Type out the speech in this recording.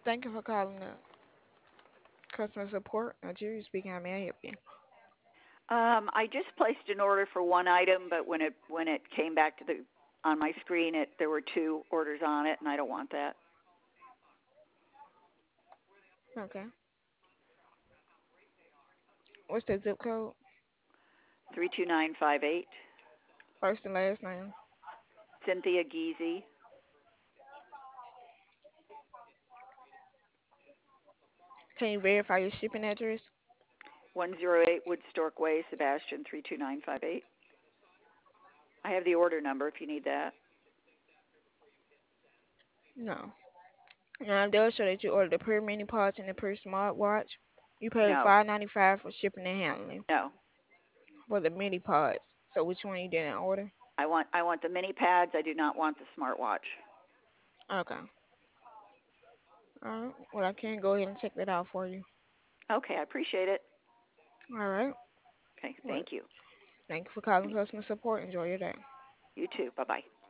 Thank you for calling the customer support. Nigeria speaking. How may I help you? I just placed an order for one item, but when it came back to the on my screen, it there were two orders on it, and I don't want that. Okay. What's the zip code? 32958. First and last name. Cynthia Geezy, Can you verify your shipping address? 108 Woodstork Way, Sebastian 32958. I have the order number if you need that. No. Now, it does show that you ordered the per mini parts and the per smartwatch. You paid No, $5.95 for shipping and handling no. for the mini pods. So which one you didn't order? I want the mini pads. I do not want the smartwatch. Okay. Alright. Well, I can go ahead and check that out for you. Okay, I appreciate it. Alright. Okay, Well, thank you. thank you for calling customer support. Enjoy your day. You too. Bye bye.